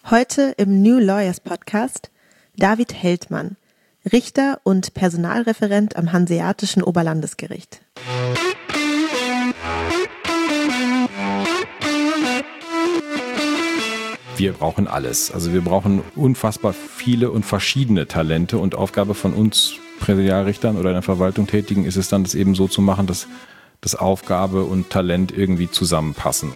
Heute im New Lawyers Podcast David Heltmann, Richter und Personalreferent am Hanseatischen Oberlandesgericht. Wir brauchen alles. Also wir brauchen unfassbar viele und verschiedene Talente und Aufgabe von uns Präsidialrichtern oder in der Verwaltung Tätigen ist es dann, das eben so zu machen, dass das Aufgabe und Talent irgendwie zusammenpassen.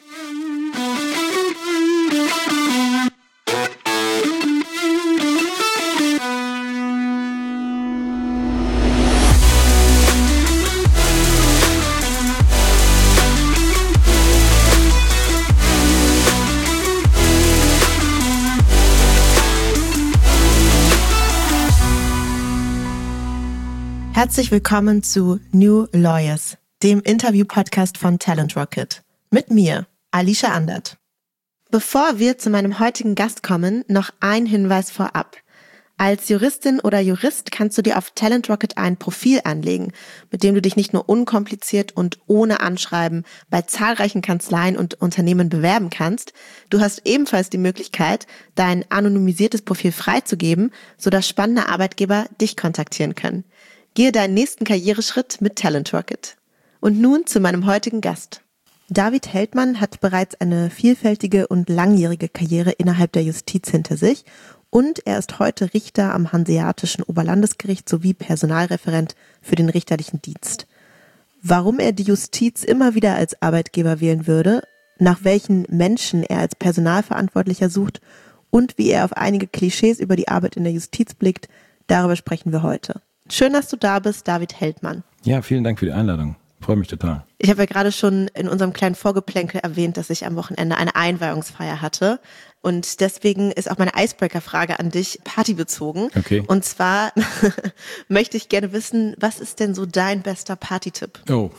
Herzlich willkommen zu New Lawyers, dem Interview-Podcast von Talent Rocket. Mit mir, Alicia Andert. Bevor wir zu meinem heutigen Gast kommen, noch ein Hinweis vorab. Als Juristin oder Jurist kannst du dir auf Talent Rocket ein Profil anlegen, mit dem du dich nicht nur unkompliziert und ohne Anschreiben bei zahlreichen Kanzleien und Unternehmen bewerben kannst. Du hast ebenfalls die Möglichkeit, dein anonymisiertes Profil freizugeben, sodass spannende Arbeitgeber dich kontaktieren können. Gehe deinen nächsten Karriereschritt mit Talent Rocket. Und nun zu meinem heutigen Gast. David Heltmann hat bereits eine vielfältige und langjährige Karriere innerhalb der Justiz hinter sich und er ist heute Richter am Hanseatischen Oberlandesgericht sowie Personalreferent für den richterlichen Dienst. Warum er die Justiz immer wieder als Arbeitgeber wählen würde, nach welchen Menschen er als Personalverantwortlicher sucht und wie er auf einige Klischees über die Arbeit in der Justiz blickt, darüber sprechen wir heute. Schön, dass du da bist, David Heltmann. Ja, vielen Dank für die Einladung. Freue mich total. Ich habe ja gerade schon in unserem kleinen Vorgeplänkel erwähnt, dass ich am Wochenende eine Einweihungsfeier hatte. Und deswegen ist auch meine Icebreaker-Frage an dich partybezogen. Okay. Und zwar möchte ich gerne wissen, was ist denn so dein bester Partytipp? Oh.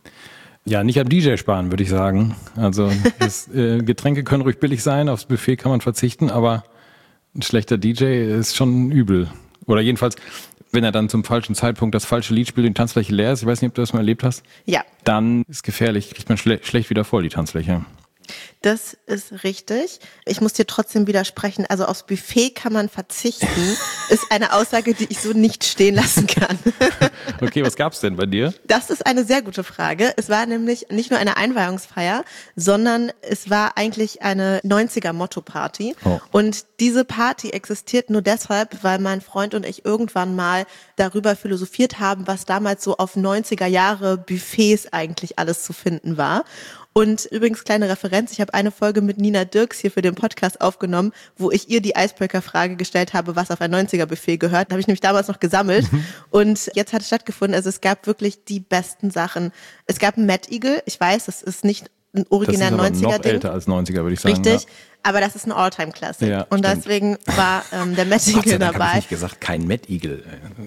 Ja, nicht am DJ sparen, würde ich sagen. Also Getränke können ruhig billig sein, aufs Buffet kann man verzichten, aber ein schlechter DJ ist schon übel. Oder jedenfalls, wenn er dann zum falschen Zeitpunkt das falsche Lied spielt und die Tanzfläche leer ist, ich weiß nicht, ob du das mal erlebt hast. Ja. Dann ist gefährlich, kriegt man schlecht wieder voll, die Tanzfläche. Das ist richtig. Ich muss dir trotzdem widersprechen. Also aufs Buffet kann man verzichten, ist eine Aussage, die ich so nicht stehen lassen kann. Okay, was gab's denn bei dir? Das ist eine sehr gute Frage. Es war nämlich nicht nur eine Einweihungsfeier, sondern es war eigentlich eine 90er-Motto-Party. Oh. Und diese Party existiert nur deshalb, weil mein Freund und ich irgendwann mal darüber philosophiert haben, was damals so auf 90er-Jahre-Buffets eigentlich alles zu finden war. Und übrigens, kleine Referenz, ich habe eine Folge mit Nina Dirks hier für den Podcast aufgenommen, wo ich ihr die Icebreaker-Frage gestellt habe, was auf ein 90er-Buffet gehört. Da habe ich nämlich damals noch gesammelt und jetzt hat es stattgefunden. Also es gab wirklich die besten Sachen. Es gab einen Mad Eagle, ich weiß, das ist nicht ein original 90er-Ding. Das ist aber noch älter als 90er, würde ich sagen. Richtig, ja. Aber das ist ein All-Time-Classic. Ja, und stimmt. Deswegen war der Mad Eagle dabei. Habe ich nicht gesagt, kein Mad Eagle.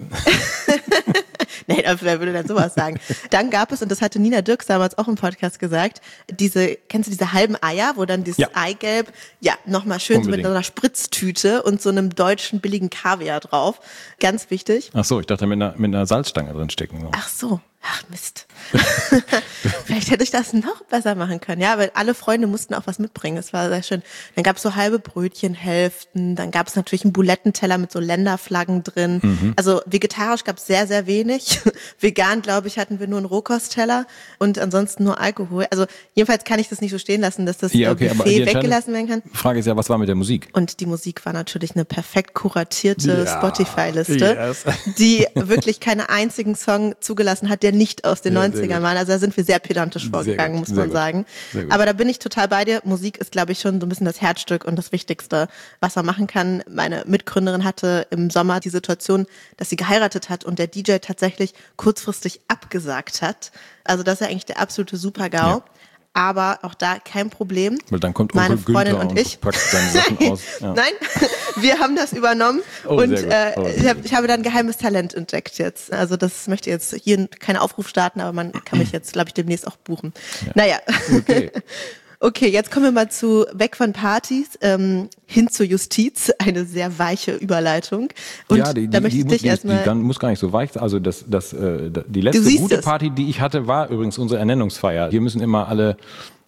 Nee, wer würde denn sowas sagen? Dann gab es, und das hatte Nina Dirks damals auch im Podcast gesagt, kennst du diese halben Eier, wo dann dieses Eigelb, nochmal schön so mit so einer Spritztüte und so einem deutschen billigen Kaviar drauf. Ganz wichtig. Ach so, ich dachte mit einer Salzstange drin stecken. So. Ach so. Ach Mist. Vielleicht hätte ich das noch besser machen können. Ja, weil alle Freunde mussten auch was mitbringen. Es war sehr schön. Dann gab es so halbe Brötchenhälften. Dann gab es natürlich einen Bulettenteller mit so Länderflaggen drin. Mhm. Also vegetarisch gab es sehr, sehr wenig. Vegan, glaube ich, hatten wir nur einen Rohkostteller und ansonsten nur Alkohol. Also jedenfalls kann ich das nicht so stehen lassen, dass das Buffet weggelassen werden kann. Die Frage ist ja, was war mit der Musik? Und die Musik war natürlich eine perfekt kuratierte Spotify-Liste, die wirklich keinen einzigen Song zugelassen hat, der nicht aus den 90ern waren. Also da sind wir sehr pedantisch vorgegangen, muss man sagen. Aber da bin ich total bei dir. Musik ist, glaube ich, schon so ein bisschen das Herzstück und das Wichtigste, was man machen kann. Meine Mitgründerin hatte im Sommer die Situation, dass sie geheiratet hat und der DJ tatsächlich kurzfristig abgesagt hat. Also das ist ja eigentlich der absolute Super-GAU. Ja. Aber auch da kein Problem. Weil dann kommt meine Freundin und ich packt seine Sachen aus. Ja. Nein, wir haben das übernommen und ich habe dann ein geheimes Talent entdeckt jetzt. Also das möchte jetzt hier keinen Aufruf starten, aber man kann mich jetzt, glaube ich, demnächst auch buchen. Ja. Naja. Okay. Okay, jetzt kommen wir mal weg von Partys hin zur Justiz. Eine sehr weiche Überleitung. Und ja, die muss gar nicht so weich sein. Also die letzte gute Party, die ich hatte, war übrigens unsere Ernennungsfeier. Hier müssen immer alle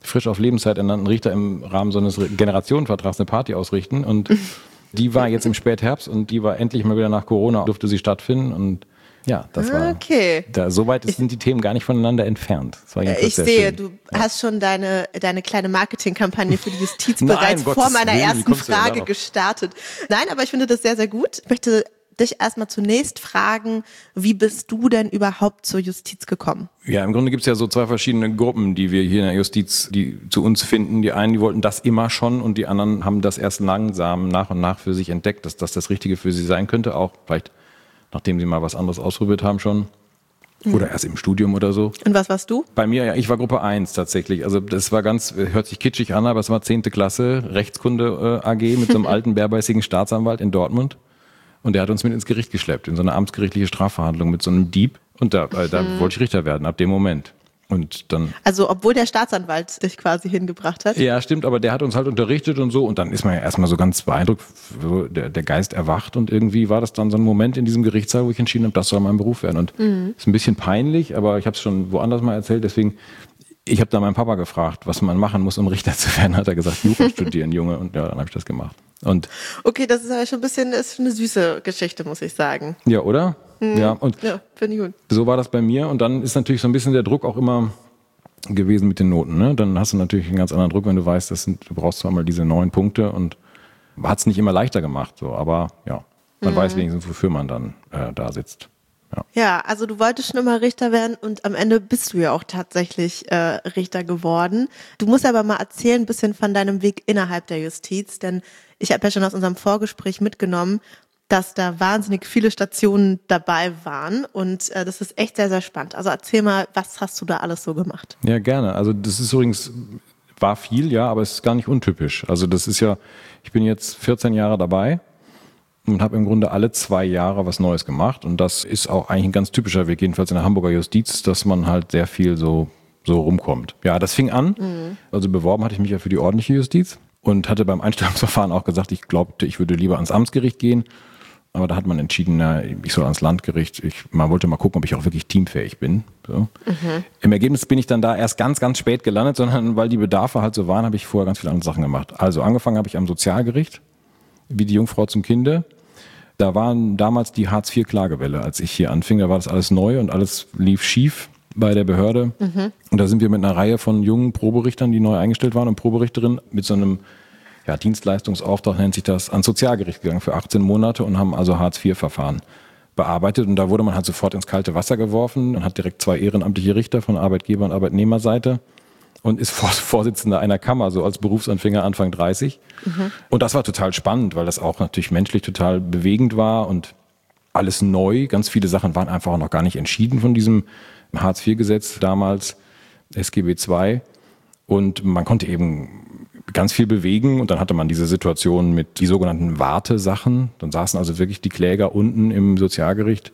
frisch auf Lebenszeit ernannten Richter im Rahmen so eines Generationenvertrags eine Party ausrichten. Und die war jetzt im Spätherbst und die war endlich mal wieder nach Corona, durfte sie stattfinden. Und ja, das war, okay. So weit sind die Themen gar nicht voneinander entfernt. Das war Ich sehe, du hast schon deine kleine Marketingkampagne für die Justiz bereits vor meiner ersten Frage gestartet. Nein, aber ich finde das sehr, sehr gut. Ich möchte dich erstmal zunächst fragen, wie bist du denn überhaupt zur Justiz gekommen? Ja, im Grunde gibt es ja so zwei verschiedene Gruppen, die wir hier in der Justiz, die zu uns finden. Die einen, die wollten das immer schon und die anderen haben das erst langsam nach und nach für sich entdeckt, dass das das Richtige für sie sein könnte, auch vielleicht nachdem sie mal was anderes ausprobiert haben schon. Oder erst im Studium oder so. Und was warst du? Bei mir, ja, ich war Gruppe 1 tatsächlich. Also das war hört sich kitschig an, aber es war 10. Klasse, Rechtskunde AG mit so einem alten, bärbeißigen Staatsanwalt in Dortmund. Und der hat uns mit ins Gericht geschleppt, in so eine amtsgerichtliche Strafverhandlung mit so einem Dieb. Und da wollte ich Richter werden, ab dem Moment. Und dann. Also, obwohl der Staatsanwalt dich quasi hingebracht hat? Ja, stimmt, aber der hat uns halt unterrichtet und so. Und dann ist man ja erstmal so ganz beeindruckt, der Geist erwacht. Und irgendwie war das dann so ein Moment in diesem Gerichtssaal, wo ich entschieden habe, das soll mein Beruf werden. Und ist ein bisschen peinlich, aber ich habe es schon woanders mal erzählt. Deswegen, ich habe da meinen Papa gefragt, was man machen muss, um Richter zu werden. Hat er gesagt, Jura studieren, Junge. Und ja, dann habe ich das gemacht. Und okay, das ist aber schon ein bisschen, ist eine süße Geschichte, muss ich sagen. Ja, oder? Ja, und ja, finde ich gut. So war das bei mir. Und dann ist natürlich so ein bisschen der Druck auch immer gewesen mit den Noten. Ne? Dann hast du natürlich einen ganz anderen Druck, wenn du weißt, du brauchst zwar mal diese 9 Punkte und hat es nicht immer leichter gemacht. So. Aber ja, man weiß wenigstens, wofür man dann da sitzt. Ja, also du wolltest schon immer Richter werden und am Ende bist du ja auch tatsächlich Richter geworden. Du musst aber mal erzählen ein bisschen von deinem Weg innerhalb der Justiz, denn ich habe ja schon aus unserem Vorgespräch mitgenommen, dass da wahnsinnig viele Stationen dabei waren und das ist echt sehr, sehr spannend. Also erzähl mal, was hast du da alles so gemacht? Ja, gerne. Also das ist übrigens, war viel, ja, aber es ist gar nicht untypisch. Also das ist ja, ich bin jetzt 14 Jahre dabei und habe im Grunde alle 2 Jahre was Neues gemacht. Und das ist auch eigentlich ein ganz typischer Weg, jedenfalls in der Hamburger Justiz, dass man halt sehr viel so rumkommt. Ja, das fing an. Also beworben hatte ich mich ja für die ordentliche Justiz und hatte beim Einstellungsverfahren auch gesagt, ich glaubte, ich würde lieber ans Amtsgericht gehen. Aber da hat man entschieden, ich soll ans Landgericht. Man wollte mal gucken, ob ich auch wirklich teamfähig bin. So. Im Ergebnis bin ich dann da erst ganz, ganz spät gelandet, sondern weil die Bedarfe halt so waren, habe ich vorher ganz viele andere Sachen gemacht. Also angefangen habe ich am Sozialgericht, wie die Jungfrau zum Kinde. Da waren damals die Hartz-IV-Klagewelle, als ich hier anfing. Da war das alles neu und alles lief schief bei der Behörde. Und da sind wir mit einer Reihe von jungen Proberichtern, die neu eingestellt waren und Proberichterinnen, mit so einem Dienstleistungsauftrag nennt sich das, ans Sozialgericht gegangen für 18 Monate und haben also Hartz-IV-Verfahren bearbeitet. Und da wurde man halt sofort ins kalte Wasser geworfen und hat direkt 2 ehrenamtliche Richter von Arbeitgeber- und Arbeitnehmerseite und ist Vorsitzender einer Kammer, so als Berufsanfänger Anfang 30. Und das war total spannend, weil das auch natürlich menschlich total bewegend war und alles neu. Ganz viele Sachen waren einfach auch noch gar nicht entschieden von diesem Hartz-IV-Gesetz damals, SGB II. Und man konnte eben ganz viel bewegen und dann hatte man diese Situation mit die sogenannten Wartesachen. Dann saßen also wirklich die Kläger unten im Sozialgericht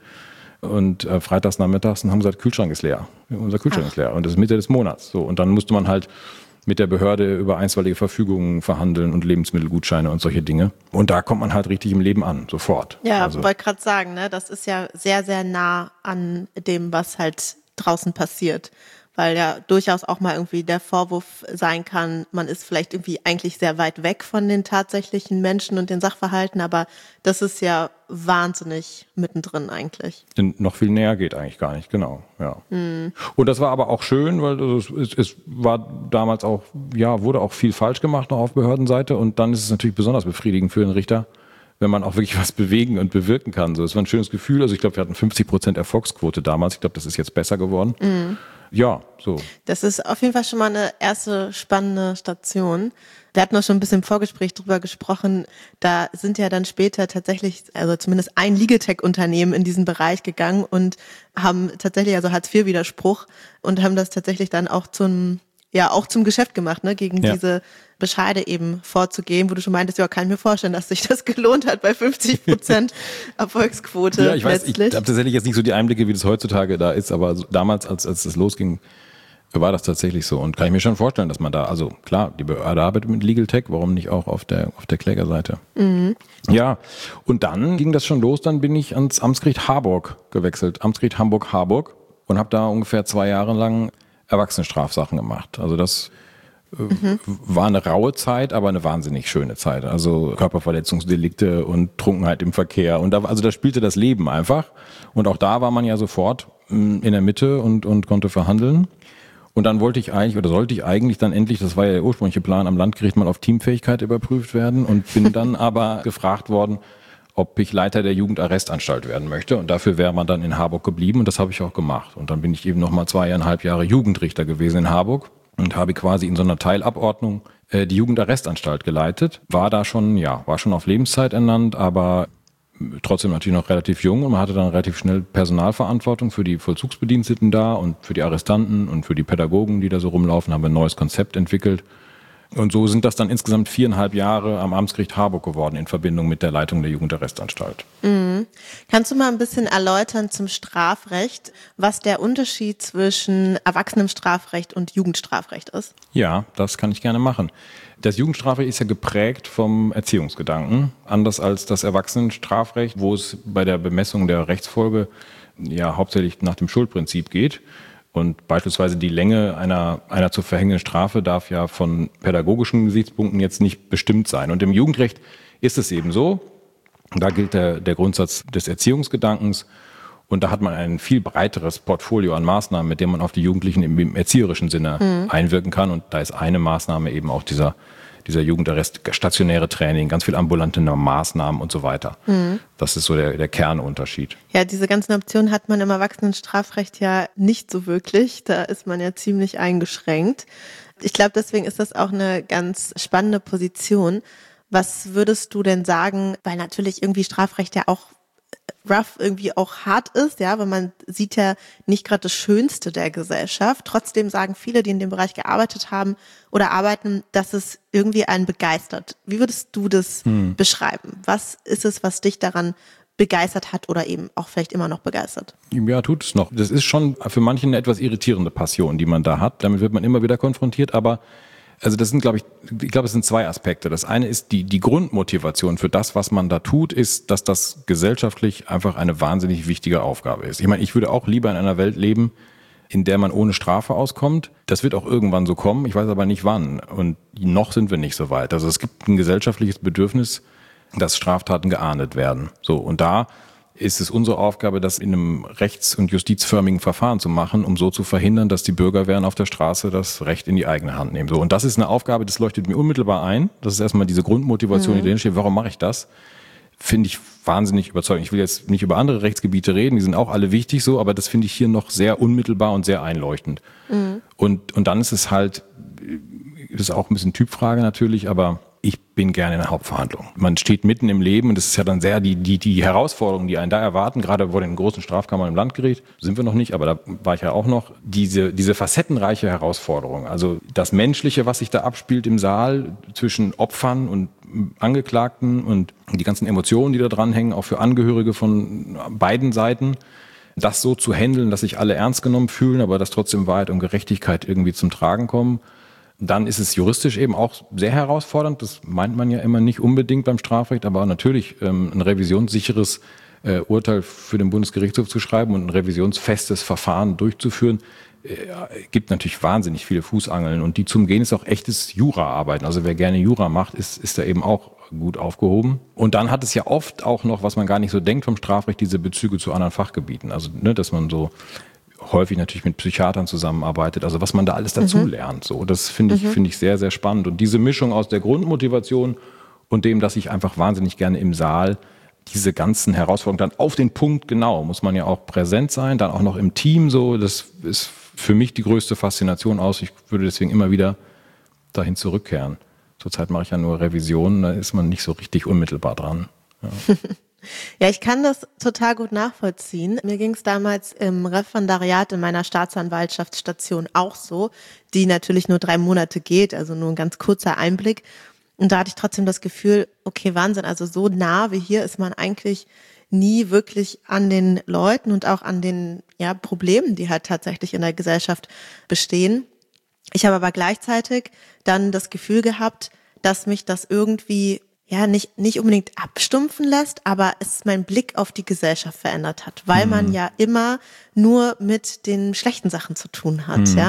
und freitags nachmittags und haben gesagt, Kühlschrank ist leer. Unser Kühlschrank ist leer und das ist Mitte des Monats. So, und dann musste man halt mit der Behörde über einstweilige Verfügungen verhandeln und Lebensmittelgutscheine und solche Dinge. Und da kommt man halt richtig im Leben an, sofort. Ja, also, wollte gerade sagen, ne, das ist ja sehr, sehr nah an dem, was halt draußen passiert. Weil ja durchaus auch mal irgendwie der Vorwurf sein kann, man ist vielleicht irgendwie eigentlich sehr weit weg von den tatsächlichen Menschen und den Sachverhalten, aber das ist ja wahnsinnig mittendrin eigentlich. Denn noch viel näher geht eigentlich gar nicht, genau. Ja. Und das war aber auch schön, weil es war damals auch, wurde auch viel falsch gemacht noch auf Behördenseite und dann ist es natürlich besonders befriedigend für den Richter, wenn man auch wirklich was bewegen und bewirken kann. So, es war ein schönes Gefühl. Also ich glaube, wir hatten 50% Erfolgsquote damals. Ich glaube, das ist jetzt besser geworden. Ja, so. Das ist auf jeden Fall schon mal eine erste spannende Station. Wir hatten auch schon ein bisschen im Vorgespräch drüber gesprochen. Da sind ja dann später tatsächlich, also zumindest ein Legal-Tech-Unternehmen in diesen Bereich gegangen und haben tatsächlich also Hartz-IV-Widerspruch und haben das tatsächlich dann auch zum Geschäft gemacht, ne, gegen diese Bescheide eben vorzugehen, wo du schon meintest, ja, kann ich mir vorstellen, dass sich das gelohnt hat bei 50% Erfolgsquote. Ja, ich weiß, ich habe tatsächlich jetzt nicht so die Einblicke, wie das heutzutage da ist, aber damals, als das losging, war das tatsächlich so. Und kann ich mir schon vorstellen, dass man da, also klar, die Behörde arbeitet mit Legal Tech, warum nicht auch auf der Klägerseite? Ja, und dann ging das schon los, dann bin ich ans Amtsgericht Harburg gewechselt, Amtsgericht Hamburg-Harburg und habe da ungefähr 2 Jahre lang Erwachsenenstrafsachen gemacht. Also das War eine raue Zeit, aber eine wahnsinnig schöne Zeit. Also Körperverletzungsdelikte und Trunkenheit im Verkehr. Und da spielte das Leben einfach. Und auch da war man ja sofort in der Mitte und konnte verhandeln. Und dann sollte ich eigentlich dann endlich, das war ja der ursprüngliche Plan, am Landgericht mal auf Teamfähigkeit überprüft werden und bin dann aber gefragt worden, ob ich Leiter der Jugendarrestanstalt werden möchte. Und dafür wäre man dann in Harburg geblieben und das habe ich auch gemacht. Und dann bin ich eben nochmal 2,5 Jahre Jugendrichter gewesen in Harburg und habe quasi in so einer Teilabordnung die Jugendarrestanstalt geleitet. War schon auf Lebenszeit ernannt, aber trotzdem natürlich noch relativ jung und man hatte dann relativ schnell Personalverantwortung für die Vollzugsbediensteten da und für die Arrestanten und für die Pädagogen, die da so rumlaufen, haben ein neues Konzept entwickelt. Und so sind das dann insgesamt 4,5 Jahre am Amtsgericht Harburg geworden in Verbindung mit der Leitung der Jugendarrestanstalt. Mhm. Kannst du mal ein bisschen erläutern zum Strafrecht, was der Unterschied zwischen Erwachsenenstrafrecht und Jugendstrafrecht ist? Ja, das kann ich gerne machen. Das Jugendstrafrecht ist ja geprägt vom Erziehungsgedanken, anders als das Erwachsenenstrafrecht, wo es bei der Bemessung der Rechtsfolge ja hauptsächlich nach dem Schuldprinzip geht. Und beispielsweise die Länge einer zu verhängenden Strafe darf ja von pädagogischen Gesichtspunkten jetzt nicht bestimmt sein. Und im Jugendrecht ist es eben so, da gilt der Grundsatz des Erziehungsgedankens und da hat man ein viel breiteres Portfolio an Maßnahmen, mit dem man auf die Jugendlichen im erzieherischen Sinne einwirken kann. Und da ist eine Maßnahme eben auch dieser Jugendarrest, stationäre Training, ganz viel ambulante Maßnahmen und so weiter. Das ist so der Kernunterschied. Ja, diese ganzen Optionen hat man im Erwachsenenstrafrecht ja nicht so wirklich. Da ist man ja ziemlich eingeschränkt. Ich glaube, deswegen ist das auch eine ganz spannende Position. Was würdest du denn sagen, weil natürlich irgendwie Strafrecht ja auch rough irgendwie auch hart ist, ja, weil man sieht ja nicht gerade das Schönste der Gesellschaft. Trotzdem sagen viele, die in dem Bereich gearbeitet haben oder arbeiten, dass es irgendwie einen begeistert. Wie würdest du das beschreiben? Was ist es, was dich daran begeistert hat oder eben auch vielleicht immer noch begeistert? Ja, tut es noch. Das ist schon für manche eine etwas irritierende Passion, die man da hat. Damit wird man immer wieder konfrontiert, aber also das sind, es sind 2 Aspekte. Das eine ist die Grundmotivation für das, was man da tut, ist, dass das gesellschaftlich einfach eine wahnsinnig wichtige Aufgabe ist. Ich meine, ich würde auch lieber in einer Welt leben, in der man ohne Strafe auskommt. Das wird auch irgendwann so kommen. Ich weiß aber nicht wann. Und noch sind wir nicht so weit. Also es gibt ein gesellschaftliches Bedürfnis, dass Straftaten geahndet werden. So. Und da ist es unsere Aufgabe, das in einem rechts- und justizförmigen Verfahren zu machen, um so zu verhindern, dass die Bürgerwehren auf der Straße das Recht in die eigene Hand nehmen. So, und das ist eine Aufgabe, das leuchtet mir unmittelbar ein. Das ist erstmal diese Grundmotivation, die drin steht. Warum mache ich das? Finde ich wahnsinnig überzeugend. Ich will jetzt nicht über andere Rechtsgebiete reden, die sind auch alle wichtig so, aber das finde ich hier noch sehr unmittelbar und sehr einleuchtend. Und dann ist es halt, das ist auch ein bisschen Typfrage natürlich, aber ich bin gerne in der Hauptverhandlung. Man steht mitten im Leben und das ist ja dann sehr die Herausforderungen, die einen da erwarten, gerade vor den großen Strafkammern im Landgericht, sind wir noch nicht, aber da war ich ja auch noch, diese facettenreiche Herausforderung. Also das Menschliche, was sich da abspielt im Saal zwischen Opfern und Angeklagten und die ganzen Emotionen, die da dranhängen, auch für Angehörige von beiden Seiten, das so zu handeln, dass sich alle ernst genommen fühlen, aber dass trotzdem Wahrheit und Gerechtigkeit irgendwie zum Tragen kommen. Dann ist es juristisch eben auch sehr herausfordernd. Das meint man ja immer nicht unbedingt beim Strafrecht, aber natürlich ein revisionssicheres Urteil für den Bundesgerichtshof zu schreiben und ein revisionsfestes Verfahren durchzuführen, gibt natürlich wahnsinnig viele Fußangeln. Und die zum Gehen ist auch echtes Jura-Arbeiten. Also wer gerne Jura macht, ist da eben auch gut aufgehoben. Und dann hat es ja oft auch noch, was man gar nicht so denkt vom Strafrecht, diese Bezüge zu anderen Fachgebieten. Also dass man so häufig natürlich mit Psychiatern zusammenarbeitet, also was man da alles dazu lernt. So, das finde ich sehr, sehr spannend. Und diese Mischung aus der Grundmotivation und dem, dass ich einfach wahnsinnig gerne im Saal diese ganzen Herausforderungen dann auf den Punkt genau, muss man ja auch präsent sein, dann auch noch im Team so, das ist für mich die größte Faszination aus. Ich würde deswegen immer wieder dahin zurückkehren. Zurzeit mache ich ja nur Revisionen, da ist man nicht so richtig unmittelbar dran. Ja. Ja, ich kann das total gut nachvollziehen. Mir ging es damals im Referendariat in meiner Staatsanwaltschaftsstation auch so, die natürlich nur 3 Monate geht, also nur ein ganz kurzer Einblick. Und da hatte ich trotzdem das Gefühl, okay, Wahnsinn, also so nah wie hier ist man eigentlich nie wirklich an den Leuten und auch an den Problemen, die halt tatsächlich in der Gesellschaft bestehen. Ich habe aber gleichzeitig dann das Gefühl gehabt, dass mich das irgendwie nicht unbedingt abstumpfen lässt, aber es mein Blick auf die Gesellschaft verändert hat, weil man ja immer nur mit den schlechten Sachen zu tun hat, ja.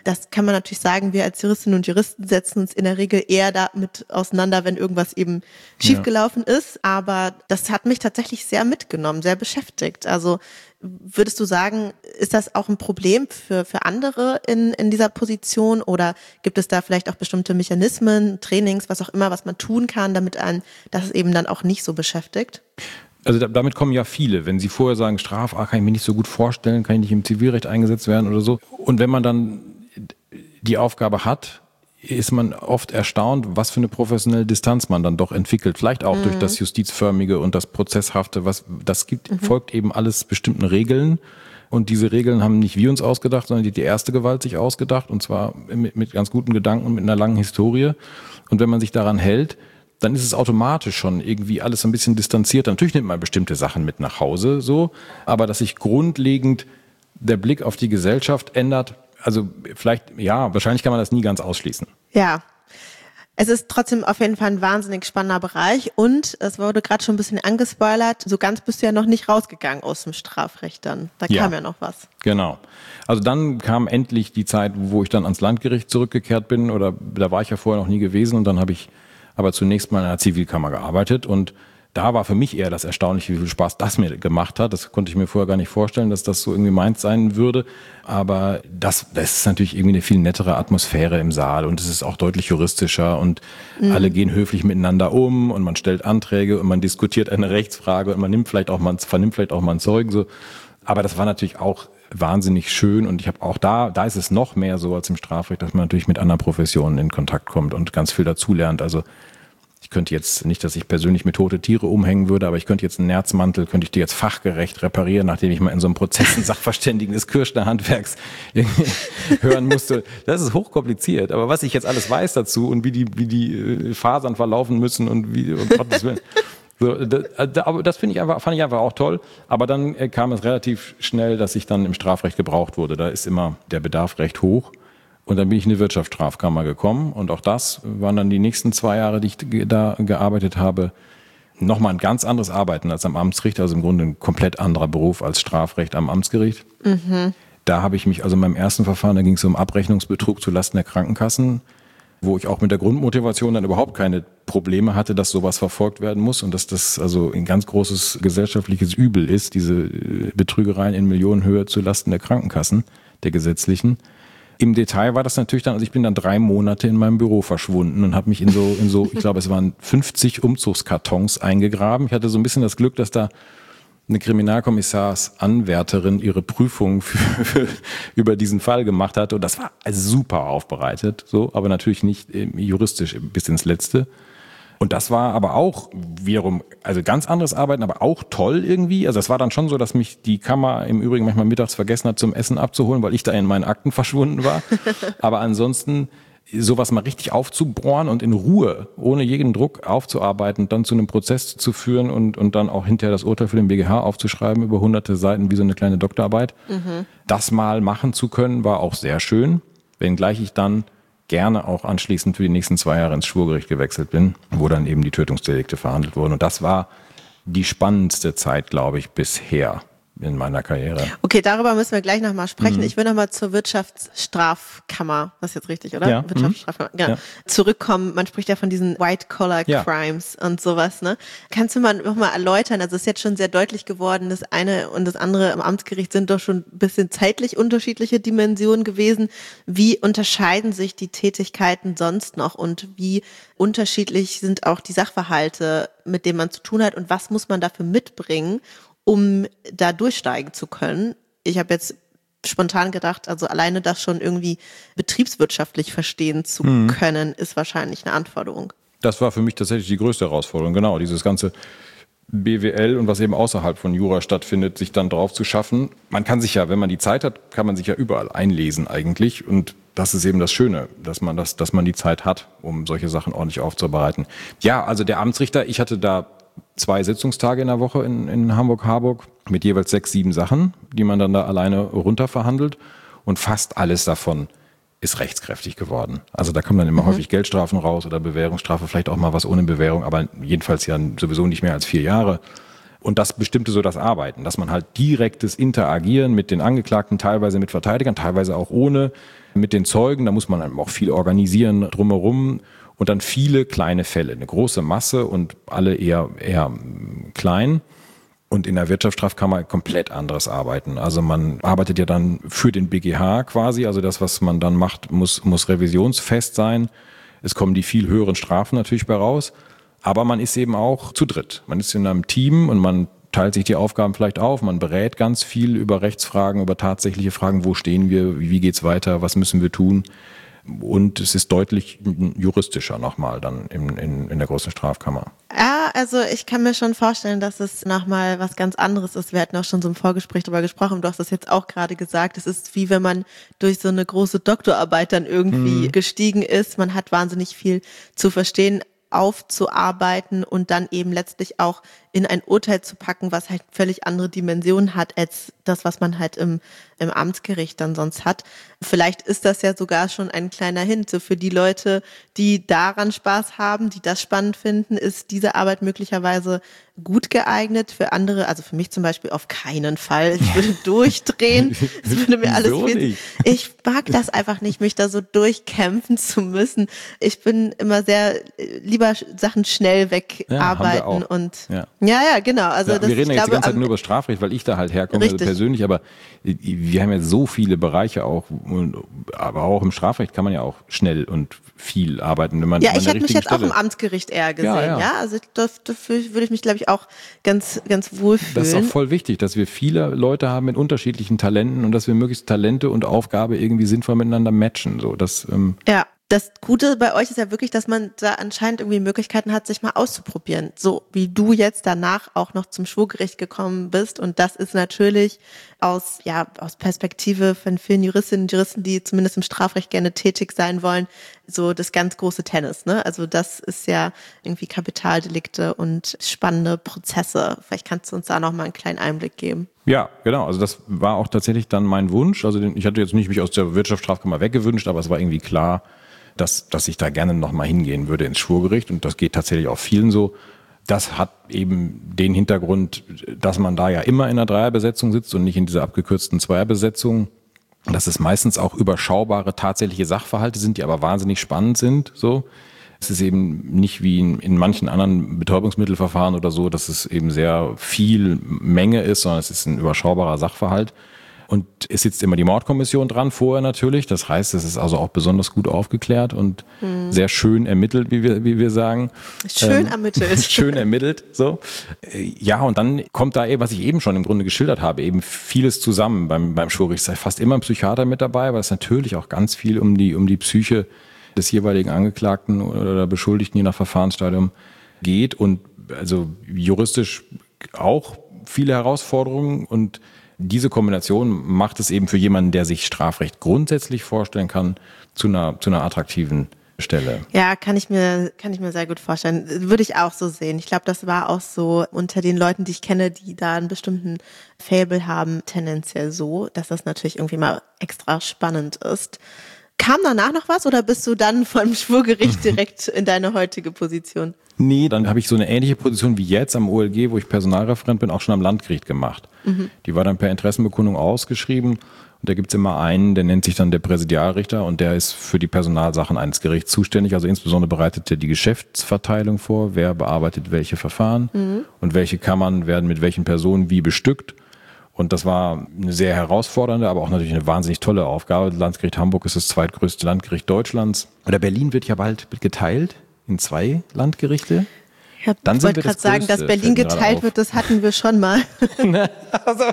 Das kann man natürlich sagen, wir als Juristinnen und Juristen setzen uns in der Regel eher damit auseinander, wenn irgendwas eben schiefgelaufen ist. Aber das hat mich tatsächlich sehr mitgenommen, sehr beschäftigt. Also würdest du sagen, ist das auch ein Problem für andere in dieser Position oder gibt es da vielleicht auch bestimmte Mechanismen, Trainings, was auch immer, was man tun kann, damit einen das eben dann auch nicht so beschäftigt? Also damit kommen ja viele, wenn sie vorher sagen, kann ich mir nicht so gut vorstellen, kann ich nicht im Zivilrecht eingesetzt werden oder so. Und wenn man dann die Aufgabe hat, ist man oft erstaunt, was für eine professionelle Distanz man dann doch entwickelt. Vielleicht auch durch das Justizförmige und das Prozesshafte, folgt eben alles bestimmten Regeln. Und diese Regeln haben nicht wir uns ausgedacht, sondern die erste Gewalt sich ausgedacht. Und zwar mit ganz guten Gedanken und mit einer langen Historie. Und wenn man sich daran hält, dann ist es automatisch schon irgendwie alles ein bisschen distanziert. Natürlich nimmt man bestimmte Sachen mit nach Hause, so. Aber dass sich grundlegend der Blick auf die Gesellschaft ändert, also wahrscheinlich kann man das nie ganz ausschließen. Ja, es ist trotzdem auf jeden Fall ein wahnsinnig spannender Bereich und es wurde gerade schon ein bisschen angespoilert, so ganz bist du ja noch nicht rausgegangen aus dem Strafrecht dann. Da kam ja noch was. Genau. Also dann kam endlich die Zeit, wo ich dann ans Landgericht zurückgekehrt bin oder da war ich ja vorher noch nie gewesen und dann habe ich aber zunächst mal in einer Zivilkammer gearbeitet und da war für mich eher das Erstaunliche, wie viel Spaß das mir gemacht hat. Das konnte ich mir vorher gar nicht vorstellen, dass das so irgendwie meins sein würde. Aber das ist natürlich irgendwie eine viel nettere Atmosphäre im Saal und es ist auch deutlich juristischer und alle gehen höflich miteinander um und man stellt Anträge und man diskutiert eine Rechtsfrage und man vernimmt vielleicht auch mal einen Zeugen. So. Aber das war natürlich auch wahnsinnig schön und ich habe auch da ist es noch mehr so als im Strafrecht, dass man natürlich mit anderen Professionen in Kontakt kommt und ganz viel dazulernt. Also ich könnte jetzt nicht, dass ich persönlich mit tote Tiere umhängen würde, aber ich könnte jetzt einen Nerzmantel, könnte ich dir jetzt fachgerecht reparieren, nachdem ich mal in so einem Prozess einen Sachverständigen des Kirschner Handwerks hören musste. Das ist hochkompliziert, aber was ich jetzt alles weiß dazu und wie die Fasern verlaufen müssen und wie, um Gottes Willen. So, aber das fand ich einfach auch toll. Aber dann kam es relativ schnell, dass ich dann im Strafrecht gebraucht wurde. Da ist immer der Bedarf recht hoch. Und dann bin ich in die Wirtschaftsstrafkammer gekommen. Und auch das waren dann die nächsten 2 Jahre, die ich da gearbeitet habe. Nochmal ein ganz anderes Arbeiten als am Amtsgericht. Also im Grunde ein komplett anderer Beruf als Strafrecht am Amtsgericht. Mhm. Da habe ich mich, also in meinem ersten Verfahren, da ging es um Abrechnungsbetrug zulasten der Krankenkassen, wo ich auch mit der Grundmotivation dann überhaupt keine Probleme hatte, dass sowas verfolgt werden muss und dass das also ein ganz großes gesellschaftliches Übel ist, diese Betrügereien in Millionenhöhe zulasten der Krankenkassen, der gesetzlichen. Im Detail war das natürlich dann, also ich bin dann 3 Monate in meinem Büro verschwunden und habe mich in so, ich glaube, es waren 50 Umzugskartons eingegraben. Ich hatte so ein bisschen das Glück, dass da eine Kriminalkommissarsanwärterin ihre Prüfung über diesen Fall gemacht hatte und das war super aufbereitet, so, aber natürlich nicht juristisch bis ins Letzte. Und das war aber auch wiederum, also ganz anderes Arbeiten, aber auch toll irgendwie. Also es war dann schon so, dass mich die Kammer im Übrigen manchmal mittags vergessen hat, zum Essen abzuholen, weil ich da in meinen Akten verschwunden war. Aber ansonsten sowas mal richtig aufzubohren und in Ruhe, ohne jeden Druck aufzuarbeiten, dann zu einem Prozess zu führen und dann auch hinterher das Urteil für den BGH aufzuschreiben über hunderte Seiten wie so eine kleine Doktorarbeit. Mhm. Das mal machen zu können, war auch sehr schön, wenngleich ich dann gerne auch anschließend für die nächsten 2 Jahre ins Schwurgericht gewechselt bin, wo dann eben die Tötungsdelikte verhandelt wurden. Und das war die spannendste Zeit, glaube ich, bisher in meiner Karriere. Okay, darüber müssen wir gleich nochmal sprechen. Ich will nochmal zur Wirtschaftsstrafkammer, das ist jetzt richtig, oder? Ja. Wirtschaftsstrafkammer, ja. Zurückkommen. Man spricht ja von diesen White-Collar-Crimes und sowas, ne? Kannst du mal nochmal erläutern, also es ist jetzt schon sehr deutlich geworden, das eine und das andere am Amtsgericht sind doch schon ein bisschen zeitlich unterschiedliche Dimensionen gewesen. Wie unterscheiden sich die Tätigkeiten sonst noch und wie unterschiedlich sind auch die Sachverhalte, mit denen man zu tun hat und was muss man dafür mitbringen, um da durchsteigen zu können? Ich habe jetzt spontan gedacht, also alleine das schon irgendwie betriebswirtschaftlich verstehen zu können, ist wahrscheinlich eine Anforderung. Das war für mich tatsächlich die größte Herausforderung, genau, dieses ganze BWL und was eben außerhalb von Jura stattfindet, sich dann drauf zu schaffen. Man kann sich ja, wenn man die Zeit hat, kann man sich ja überall einlesen eigentlich und das ist eben das Schöne, dass man die Zeit hat, um solche Sachen ordentlich aufzubereiten. Ja, also der Amtsrichter, ich hatte da 2 Sitzungstage in der Woche in Hamburg-Harburg mit jeweils 6, 7 Sachen, die man dann da alleine runterverhandelt. Und fast alles davon ist rechtskräftig geworden. Also da kommen dann immer häufig Geldstrafen raus oder Bewährungsstrafe, vielleicht auch mal was ohne Bewährung, aber jedenfalls ja sowieso nicht mehr als 4 Jahre. Und das bestimmte so das Arbeiten, dass man halt direktes Interagieren mit den Angeklagten, teilweise mit Verteidigern, teilweise auch ohne, mit den Zeugen, da muss man dann auch viel organisieren drumherum und dann viele kleine Fälle, eine große Masse und alle eher klein. Und in der Wirtschaftsstrafkammer komplett anderes Arbeiten. Also man arbeitet ja dann für den BGH quasi, also das, was man dann macht, muss revisionsfest sein. Es kommen die viel höheren Strafen natürlich bei raus. Aber man ist eben auch zu dritt. Man ist in einem Team und man teilt sich die Aufgaben vielleicht auf. Man berät ganz viel über Rechtsfragen, über tatsächliche Fragen. Wo stehen wir? Wie geht's weiter? Was müssen wir tun? Und es ist deutlich juristischer nochmal dann in der großen Strafkammer. Ja, also ich kann mir schon vorstellen, dass es nochmal was ganz anderes ist. Wir hatten auch schon so im Vorgespräch darüber gesprochen. Du hast das jetzt auch gerade gesagt. Es ist wie wenn man durch so eine große Doktorarbeit dann irgendwie gestiegen ist. Man hat wahnsinnig viel zu verstehen, aufzuarbeiten und dann eben letztlich auch in ein Urteil zu packen, was halt völlig andere Dimensionen hat als das, was man halt im Amtsgericht dann sonst hat. Vielleicht ist das ja sogar schon ein kleiner Hint. So für die Leute, die daran Spaß haben, die das spannend finden, ist diese Arbeit möglicherweise gut geeignet. Für andere, also für mich zum Beispiel auf keinen Fall. Ich würde durchdrehen. Es würde mir alles viel. Ich mag das einfach nicht, mich da so durchkämpfen zu müssen. Ich bin immer sehr lieber Sachen schnell wegarbeiten und ja, genau. Also wir reden ja jetzt die ganze Zeit nur über Strafrecht, weil ich da halt herkomme, also persönlich, aber wir haben ja so viele Bereiche auch, aber auch im Strafrecht kann man ja auch schnell und viel arbeiten. Wenn man ich hätte mich jetzt auch im Amtsgericht eher gesehen. Ja. Also dafür würde ich mich, glaube ich, auch ganz wohl fühlen. Das ist auch voll wichtig, dass wir viele Leute haben mit unterschiedlichen Talenten und dass wir möglichst Talente und Aufgabe irgendwie sinnvoll miteinander matchen. So, ja. Das Gute bei euch ist ja wirklich, dass man da anscheinend irgendwie Möglichkeiten hat, sich mal auszuprobieren. So wie du jetzt danach auch noch zum Schwurgericht gekommen bist. Und das ist natürlich aus Perspektive von vielen Juristinnen und Juristen, die zumindest im Strafrecht gerne tätig sein wollen, so das ganz große Tennis, ne? Also das ist ja irgendwie Kapitaldelikte und spannende Prozesse. Vielleicht kannst du uns da noch mal einen kleinen Einblick geben. Ja, genau. Also das war auch tatsächlich dann mein Wunsch. Also ich hatte jetzt nicht mich aus der Wirtschaftsstrafkammer weggewünscht, aber es war irgendwie klar, dass ich da gerne nochmal hingehen würde ins Schwurgericht. Und das geht tatsächlich auch vielen so. Das hat eben den Hintergrund, dass man da ja immer in einer Dreierbesetzung sitzt und nicht in dieser abgekürzten Zweierbesetzung. Dass es meistens auch überschaubare tatsächliche Sachverhalte sind, die aber wahnsinnig spannend sind. So, es ist eben nicht wie in manchen anderen Betäubungsmittelverfahren oder so, dass es eben sehr viel Menge ist, sondern es ist ein überschaubarer Sachverhalt. Und es sitzt immer die Mordkommission dran, vorher natürlich. Das heißt, es ist also auch besonders gut aufgeklärt und sehr schön ermittelt, wie wir sagen. Schön ermittelt. Schön ermittelt, so. Ja, und dann kommt da eben, was ich eben schon im Grunde geschildert habe, eben vieles zusammen beim Schwurgericht. Es ist fast immer ein Psychiater mit dabei, weil es natürlich auch ganz viel um die Psyche des jeweiligen Angeklagten oder Beschuldigten je nach Verfahrensstadium geht. Und also juristisch auch viele Herausforderungen und diese Kombination macht es eben für jemanden, der sich Strafrecht grundsätzlich vorstellen kann, zu einer attraktiven Stelle. Ja, kann ich mir sehr gut vorstellen. Würde ich auch so sehen. Ich glaube, das war auch so unter den Leuten, die ich kenne, die da einen bestimmten Faible haben, tendenziell so, dass das natürlich irgendwie mal extra spannend ist. Kam danach noch was oder bist du dann vom Schwurgericht direkt in deine heutige Position? Nee, dann habe ich so eine ähnliche Position wie jetzt am OLG, wo ich Personalreferent bin, auch schon am Landgericht gemacht. Die war dann per Interessenbekundung ausgeschrieben. Und da gibt's immer einen, der nennt sich dann der Präsidialrichter und der ist für die Personalsachen eines Gerichts zuständig. Also insbesondere bereitet er die Geschäftsverteilung vor, wer bearbeitet welche Verfahren und welche Kammern werden mit welchen Personen wie bestückt. Und das war eine sehr herausfordernde, aber auch natürlich eine wahnsinnig tolle Aufgabe. Das Landgericht Hamburg ist das zweitgrößte Landgericht Deutschlands. Oder Berlin wird ja bald geteilt in 2 Landgerichte. Ich wollte gerade sagen, dass Berlin geteilt wird, das hatten wir schon mal. Also,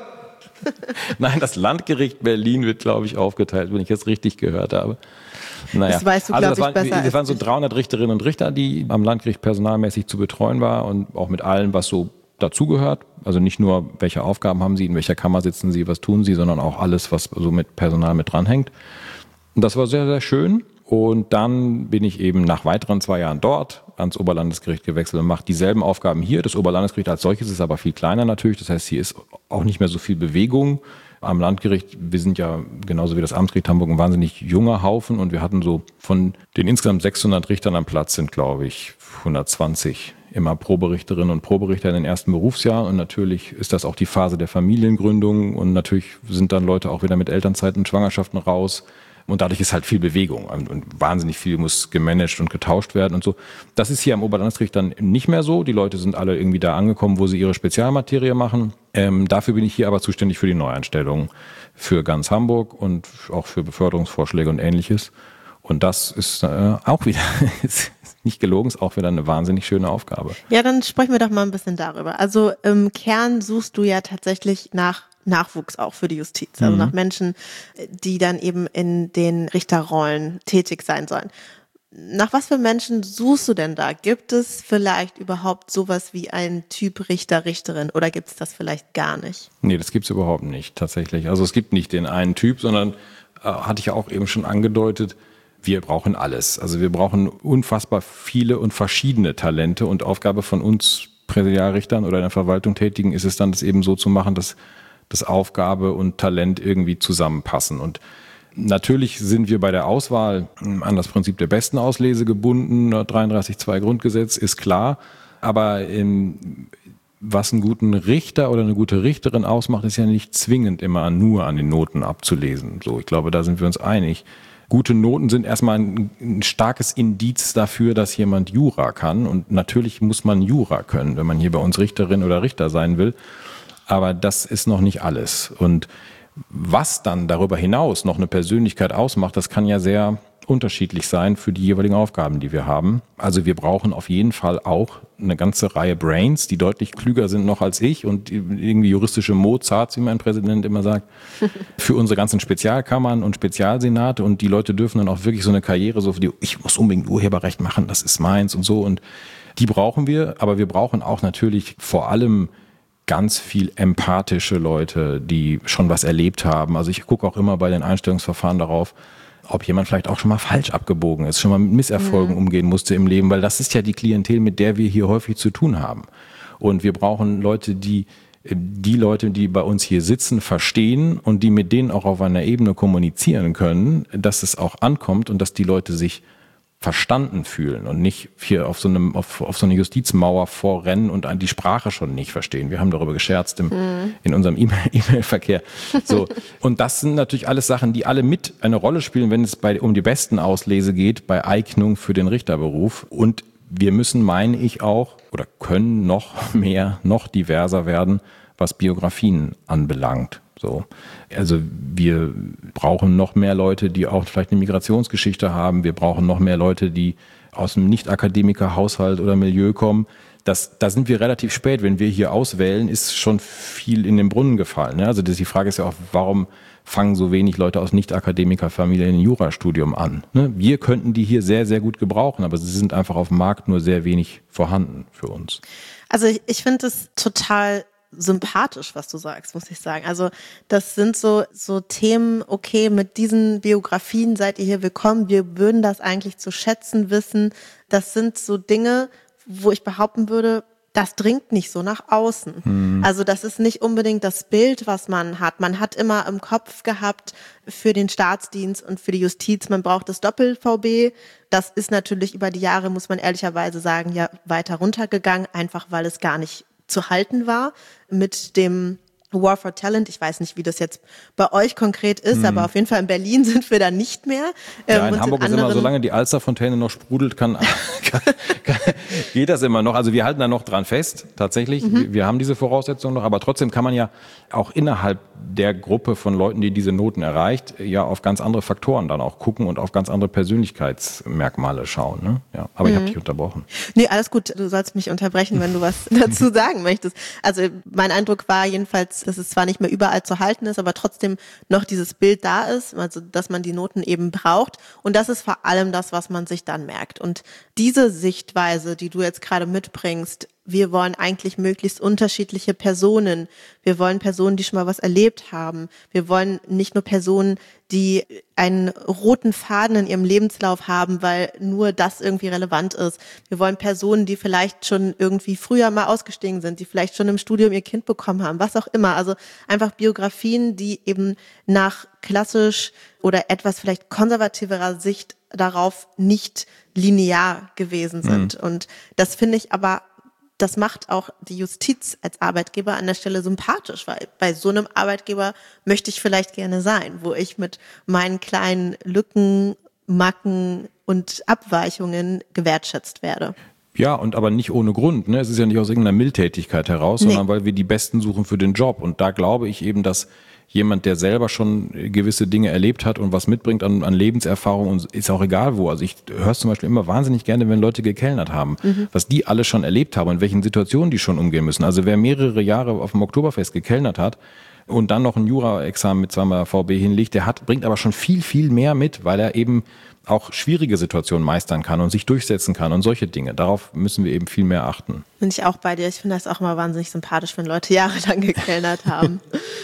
nein, das Landgericht Berlin wird, glaube ich, aufgeteilt, wenn ich jetzt richtig gehört habe. Naja. Das weißt du, glaube ich, besser. Das waren so 300 Richterinnen und Richter, die am Landgericht personalmäßig zu betreuen war und auch mit allem, was so dazugehört. Also nicht nur, welche Aufgaben haben sie, in welcher Kammer sitzen sie, was tun sie, sondern auch alles, was so mit Personal mit dranhängt. Und das war sehr, sehr schön. Und dann bin ich eben nach weiteren 2 Jahren dort ans Oberlandesgericht gewechselt und mache dieselben Aufgaben hier. Das Oberlandesgericht als solches ist aber viel kleiner natürlich. Das heißt, hier ist auch nicht mehr so viel Bewegung. Am Landgericht, wir sind ja genauso wie das Amtsgericht Hamburg ein wahnsinnig junger Haufen und wir hatten so von den insgesamt 600 Richtern am Platz sind, glaube ich, 120 immer Proberichterinnen und Proberichter in den ersten Berufsjahren und natürlich ist das auch die Phase der Familiengründung und natürlich sind dann Leute auch wieder mit Elternzeit und Schwangerschaften raus und dadurch ist halt viel Bewegung und wahnsinnig viel muss gemanagt und getauscht werden und so. Das ist hier am Oberlandesgericht dann nicht mehr so. Die Leute sind alle irgendwie da angekommen, wo sie ihre Spezialmaterie machen. Dafür bin ich hier aber zuständig für die Neueinstellungen für ganz Hamburg und auch für Beförderungsvorschläge und Ähnliches. Und das ist auch wieder, ist nicht gelogen, ist auch wieder eine wahnsinnig schöne Aufgabe. Ja, dann sprechen wir doch mal ein bisschen darüber. Also im Kern suchst du ja tatsächlich nach Nachwuchs auch für die Justiz, also nach Menschen, die dann eben in den Richterrollen tätig sein sollen. Nach was für Menschen suchst du denn da? Gibt es vielleicht überhaupt sowas wie einen Typ Richter, Richterin oder gibt es das vielleicht gar nicht? Nee, das gibt's überhaupt nicht tatsächlich. Also es gibt nicht den einen Typ, sondern hatte ich ja auch eben schon angedeutet, wir brauchen alles. Also wir brauchen unfassbar viele und verschiedene Talente und Aufgabe von uns Präsidialrichtern oder in der Verwaltung Tätigen ist es dann, das eben so zu machen, dass das Aufgabe und Talent irgendwie zusammenpassen. Und natürlich sind wir bei der Auswahl an das Prinzip der besten Auslese gebunden. 33.2 Grundgesetz ist klar. Aber was einen guten Richter oder eine gute Richterin ausmacht, ist ja nicht zwingend immer nur an den Noten abzulesen. So, ich glaube, da sind wir uns einig. Gute Noten sind erstmal ein starkes Indiz dafür, dass jemand Jura kann. Und natürlich muss man Jura können, wenn man hier bei uns Richterin oder Richter sein will. Aber das ist noch nicht alles. Und was dann darüber hinaus noch eine Persönlichkeit ausmacht, das kann ja sehr unterschiedlich sein für die jeweiligen Aufgaben, die wir haben. Also wir brauchen auf jeden Fall auch eine ganze Reihe Brains, die deutlich klüger sind noch als ich und irgendwie juristische Mozarts, wie mein Präsident immer sagt, für unsere ganzen Spezialkammern und Spezialsenate. Und die Leute dürfen dann auch wirklich so eine Karriere, so wie ich muss unbedingt Urheberrecht machen, das ist meins und so. Und die brauchen wir, aber wir brauchen auch natürlich vor allem ganz viel empathische Leute, die schon was erlebt haben. Also ich gucke auch immer bei den Einstellungsverfahren darauf, ob jemand vielleicht auch schon mal falsch abgebogen ist, schon mal mit Misserfolgen umgehen musste im Leben, weil das ist ja die Klientel, mit der wir hier häufig zu tun haben. Und wir brauchen Leute, die Leute, die bei uns hier sitzen, verstehen und die mit denen auch auf einer Ebene kommunizieren können, dass es auch ankommt und dass die Leute sich verstanden fühlen und nicht hier auf so eine Justizmauer vorrennen und die Sprache schon nicht verstehen. Wir haben darüber gescherzt in unserem E-Mail-Verkehr. So. Und das sind natürlich alles Sachen, die alle mit eine Rolle spielen, wenn es um die besten Auslese geht, bei Eignung für den Richterberuf. Und wir müssen, meine ich auch, oder können noch mehr, noch diverser werden, was Biografien anbelangt. So. Also wir brauchen noch mehr Leute, die auch vielleicht eine Migrationsgeschichte haben. Wir brauchen noch mehr Leute, die aus einem Nicht-Akademiker-Haushalt oder Milieu kommen. Da sind wir relativ spät. Wenn wir hier auswählen, ist schon viel in den Brunnen gefallen. Also die Frage ist ja auch, warum fangen so wenig Leute aus Nicht-Akademiker-Familien ein Jurastudium an? Wir könnten die hier sehr, sehr gut gebrauchen, aber sie sind einfach auf dem Markt nur sehr wenig vorhanden für uns. Also ich finde es total sympathisch, was du sagst, muss ich sagen. Also das sind so Themen, okay, mit diesen Biografien seid ihr hier willkommen, wir würden das eigentlich zu schätzen wissen. Das sind so Dinge, wo ich behaupten würde, das dringt nicht so nach außen. Also das ist nicht unbedingt das Bild, was man hat. Man hat immer im Kopf gehabt für den Staatsdienst und für die Justiz, man braucht das Doppel-VB. Das ist natürlich über die Jahre, muss man ehrlicherweise sagen, ja weiter runtergegangen, einfach weil es gar nicht zu halten war mit dem War for Talent. Ich weiß nicht, wie das jetzt bei euch konkret ist, aber auf jeden Fall in Berlin sind wir da nicht mehr. Ja, in Hamburg ist immer, solange die Alsterfontäne noch sprudelt, geht das immer noch. Also wir halten da noch dran fest, tatsächlich. Wir haben diese Voraussetzungen noch, aber trotzdem kann man ja auch innerhalb der Gruppe von Leuten, die diese Noten erreicht, ja auf ganz andere Faktoren dann auch gucken und auf ganz andere Persönlichkeitsmerkmale schauen. Ne? Ja, aber ich habe dich unterbrochen. Nee, alles gut. Du sollst mich unterbrechen, wenn du was dazu sagen möchtest. Also mein Eindruck war jedenfalls, dass es zwar nicht mehr überall zu halten ist, aber trotzdem noch dieses Bild da ist, also dass man die Noten eben braucht. Und das ist vor allem das, was man sich dann merkt. Und diese Sichtweise, die du jetzt gerade mitbringst, wir wollen eigentlich möglichst unterschiedliche Personen. Wir wollen Personen, die schon mal was erlebt haben. Wir wollen nicht nur Personen, die einen roten Faden in ihrem Lebenslauf haben, weil nur das irgendwie relevant ist. Wir wollen Personen, die vielleicht schon irgendwie früher mal ausgestiegen sind, die vielleicht schon im Studium ihr Kind bekommen haben, was auch immer. Also einfach Biografien, die eben nach klassisch oder etwas vielleicht konservativerer Sicht darauf nicht linear gewesen sind. Und das finde ich aber das macht auch die Justiz als Arbeitgeber an der Stelle sympathisch, weil bei so einem Arbeitgeber möchte ich vielleicht gerne sein, wo ich mit meinen kleinen Lücken, Macken und Abweichungen gewertschätzt werde. Ja, und aber nicht ohne Grund. Ne? Es ist ja nicht aus irgendeiner Mildtätigkeit heraus, sondern weil wir die Besten suchen für den Job. Und da glaube ich eben, dass jemand, der selber schon gewisse Dinge erlebt hat und was mitbringt an Lebenserfahrung, und ist auch egal wo. Also ich höre es zum Beispiel immer wahnsinnig gerne, wenn Leute gekellnert haben, was die alle schon erlebt haben und in welchen Situationen die schon umgehen müssen. Also wer mehrere Jahre auf dem Oktoberfest gekellnert hat und dann noch ein Jura-Examen mit 2-mal VB hinlegt, bringt aber schon viel, viel mehr mit, weil er eben auch schwierige Situationen meistern kann und sich durchsetzen kann und solche Dinge. Darauf müssen wir eben viel mehr achten. Bin ich auch bei dir. Ich finde das auch immer wahnsinnig sympathisch, wenn Leute jahrelang gekellnert haben.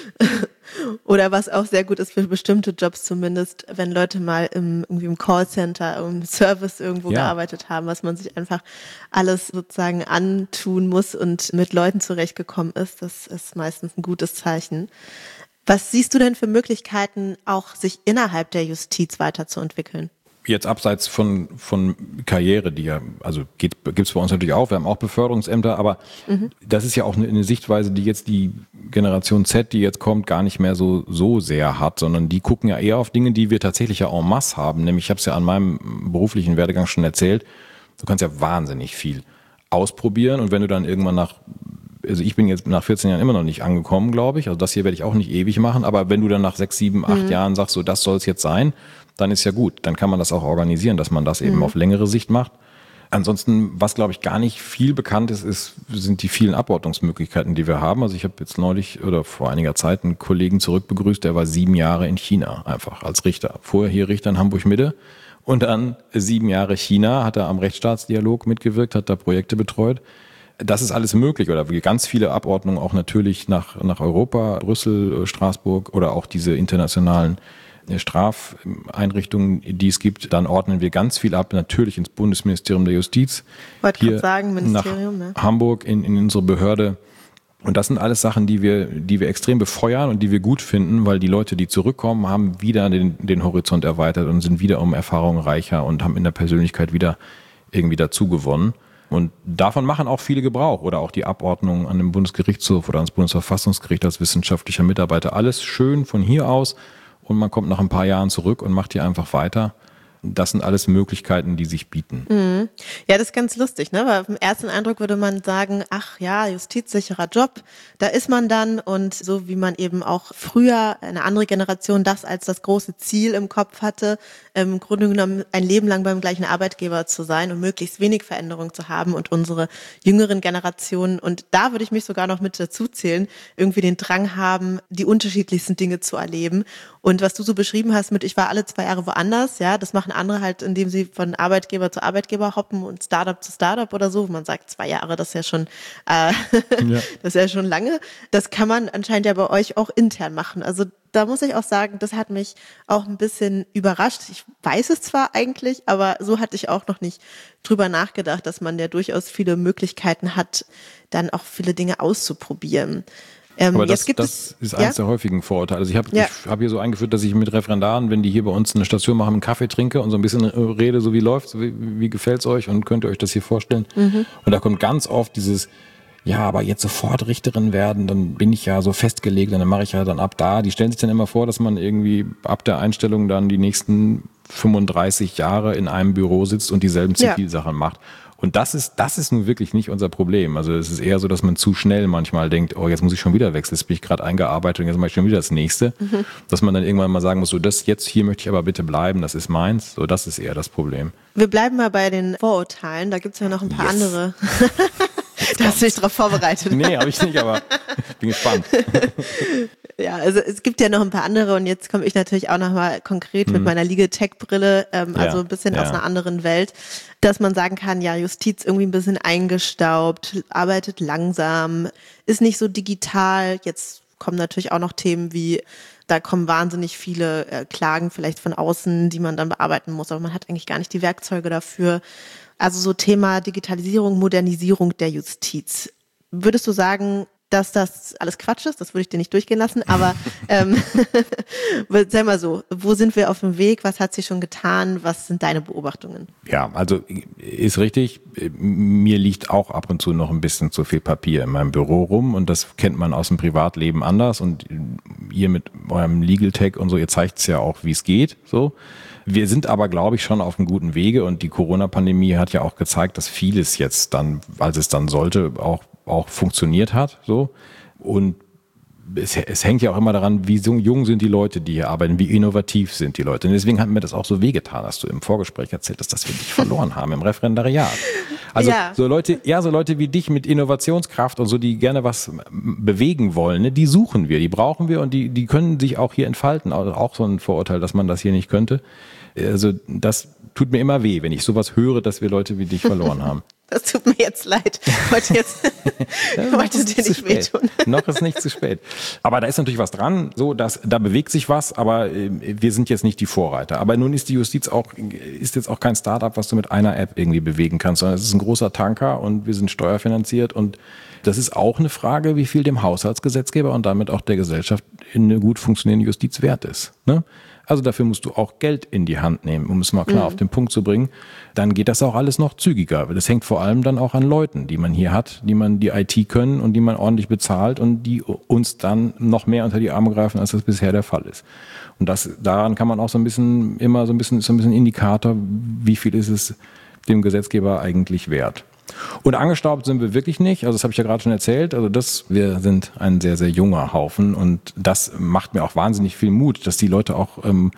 Oder was auch sehr gut ist für bestimmte Jobs zumindest, wenn Leute mal irgendwie im Callcenter, im Service irgendwo gearbeitet haben, was man sich einfach alles sozusagen antun muss und mit Leuten zurechtgekommen ist. Das ist meistens ein gutes Zeichen. Was siehst du denn für Möglichkeiten, auch sich innerhalb der Justiz weiterzuentwickeln? Jetzt abseits von Karriere, die ja, also gibt's bei uns natürlich auch, wir haben auch Beförderungsämter, aber das ist ja auch eine Sichtweise, die jetzt die Generation Z, die jetzt kommt, gar nicht mehr so sehr hat, sondern die gucken ja eher auf Dinge, die wir tatsächlich ja en masse haben. Nämlich, ich habe es ja an meinem beruflichen Werdegang schon erzählt, du kannst ja wahnsinnig viel ausprobieren und wenn du dann irgendwann also ich bin jetzt nach 14 Jahren immer noch nicht angekommen, glaube ich. Also das hier werde ich auch nicht ewig machen. Aber wenn du dann nach 6, 7, 8 Jahren sagst, so das soll es jetzt sein, dann ist ja gut. Dann kann man das auch organisieren, dass man das eben auf längere Sicht macht. Ansonsten, was glaube ich gar nicht viel bekannt ist, sind die vielen Abordnungsmöglichkeiten, die wir haben. Also ich habe jetzt neulich oder vor einiger Zeit einen Kollegen zurückbegrüßt, der war 7 Jahre in China einfach als Richter. Vorher hier Richter in Hamburg-Mitte und dann 7 Jahre China, hat er am Rechtsstaatsdialog mitgewirkt, hat da Projekte betreut. Das ist alles möglich oder ganz viele Abordnungen auch natürlich nach Europa, Brüssel, Straßburg oder auch diese internationalen Strafeinrichtungen, die es gibt. Dann ordnen wir ganz viel ab, natürlich ins Bundesministerium der Justiz. Wollte gerade sagen, Ministerium, nach Hamburg in unsere Behörde. Und das sind alles Sachen, die wir extrem befeuern und die wir gut finden, weil die Leute, die zurückkommen, haben wieder den Horizont erweitert und sind wieder um Erfahrungen reicher und haben in der Persönlichkeit wieder irgendwie dazu gewonnen. Und davon machen auch viele Gebrauch oder auch die Abordnung an den Bundesgerichtshof oder ans Bundesverfassungsgericht als wissenschaftlicher Mitarbeiter. Alles schön von hier aus und man kommt nach ein paar Jahren zurück und macht hier einfach weiter. Das sind alles Möglichkeiten, die sich bieten. Mhm. Ja, das ist ganz lustig, ne? Weil im ersten Eindruck würde man sagen, ach ja, justizsicherer Job, da ist man dann und so wie man eben auch früher, eine andere Generation, das als das große Ziel im Kopf hatte, im Grunde genommen ein Leben lang beim gleichen Arbeitgeber zu sein und möglichst wenig Veränderung zu haben und unsere jüngeren Generationen, und da würde ich mich sogar noch mit dazu zählen, irgendwie den Drang haben, die unterschiedlichsten Dinge zu erleben. Und was du so beschrieben hast mit, ich war alle 2 Jahre woanders, ja, das machen andere halt, indem sie von Arbeitgeber zu Arbeitgeber hoppen und Startup zu Startup oder so. Man sagt 2 Jahre, das ist ja schon, das ist ja schon lange. Das kann man anscheinend ja bei euch auch intern machen. Also da muss ich auch sagen, das hat mich auch ein bisschen überrascht. Ich weiß es zwar eigentlich, aber so hatte ich auch noch nicht drüber nachgedacht, dass man ja durchaus viele Möglichkeiten hat, dann auch viele Dinge auszuprobieren. Aber das ist eines der häufigen Vorurteile. Also ich hab hier so eingeführt, dass ich mit Referendaren, wenn die hier bei uns eine Station machen, einen Kaffee trinke und so ein bisschen rede, so wie läuft's, wie gefällt's euch und könnt ihr euch das hier vorstellen? Und da kommt ganz oft dieses, ja, aber jetzt sofort Richterin werden, dann bin ich ja so festgelegt, dann mache ich ja dann ab da. Die stellen sich dann immer vor, dass man irgendwie ab der Einstellung dann die nächsten 35 Jahre in einem Büro sitzt und dieselben Zivilsachen macht. Und das ist nun wirklich nicht unser Problem. Also es ist eher so, dass man zu schnell manchmal denkt, oh, jetzt muss ich schon wieder wechseln, jetzt bin ich gerade eingearbeitet und jetzt mache ich schon wieder das Nächste. Dass man dann irgendwann mal sagen muss, so das jetzt hier möchte ich aber bitte bleiben, das ist meins. So, das ist eher das Problem. Wir bleiben mal bei den Vorurteilen, da gibt's ja noch ein paar andere. Du hast dich darauf vorbereitet. Nee, habe ich nicht, aber ich bin gespannt. Ja, also es gibt ja noch ein paar andere und jetzt komme ich natürlich auch nochmal konkret mit meiner Legal-Tech-Brille, also ein bisschen aus einer anderen Welt, dass man sagen kann, ja, Justiz irgendwie ein bisschen eingestaubt, arbeitet langsam, ist nicht so digital. Jetzt kommen natürlich auch noch Themen wie, da kommen wahnsinnig viele Klagen vielleicht von außen, die man dann bearbeiten muss, aber man hat eigentlich gar nicht die Werkzeuge dafür. Also so Thema Digitalisierung, Modernisierung der Justiz. Würdest du sagen, dass das alles Quatsch ist, das würde ich dir nicht durchgehen lassen, aber sag mal so, wo sind wir auf dem Weg, was hat sich schon getan, was sind deine Beobachtungen? Ja, also ist richtig, mir liegt auch ab und zu noch ein bisschen zu viel Papier in meinem Büro rum und das kennt man aus dem Privatleben anders und ihr mit eurem Legal Tech und so, ihr zeigt es ja auch, wie es geht, so. Wir sind aber, glaube ich, schon auf einem guten Wege und die Corona-Pandemie hat ja auch gezeigt, dass vieles jetzt dann, als es dann sollte, auch funktioniert hat, so. Und es hängt ja auch immer daran, wie so jung sind die Leute, die hier arbeiten, wie innovativ sind die Leute. Und deswegen hat mir das auch so wehgetan, dass du im Vorgespräch erzählt hast, dass wir dich verloren haben im Referendariat. Also so Leute wie dich mit Innovationskraft und so, die gerne was bewegen wollen, ne, die suchen wir, die brauchen wir und die können sich auch hier entfalten. Also auch so ein Vorurteil, dass man das hier nicht könnte. Also das tut mir immer weh, wenn ich sowas höre, dass wir Leute wie dich verloren haben. Das tut mir jetzt leid. Ich wollte dir nicht wehtun. Noch ist nicht zu spät. Aber da ist natürlich was dran, so dass da bewegt sich was, aber wir sind jetzt nicht die Vorreiter. Aber nun ist die Justiz ist jetzt auch kein Startup, was du mit einer App irgendwie bewegen kannst, sondern es ist ein großer Tanker und wir sind steuerfinanziert und das ist auch eine Frage, wie viel dem Haushaltsgesetzgeber und damit auch der Gesellschaft eine gut funktionierende Justiz wert ist. Ne? Also dafür musst du auch Geld in die Hand nehmen, um es mal klar auf den Punkt zu bringen. Dann geht das auch alles noch zügiger. Das hängt vor allem dann auch an Leuten, die man hier hat, die man die IT können und die man ordentlich bezahlt und die uns dann noch mehr unter die Arme greifen, als das bisher der Fall ist. Und daran kann man auch so ein bisschen Indikator, wie viel ist es dem Gesetzgeber eigentlich wert. Und angestaubt sind wir wirklich nicht, also das habe ich ja gerade schon erzählt, also wir sind ein sehr, sehr junger Haufen und das macht mir auch wahnsinnig viel Mut, dass die Leute auch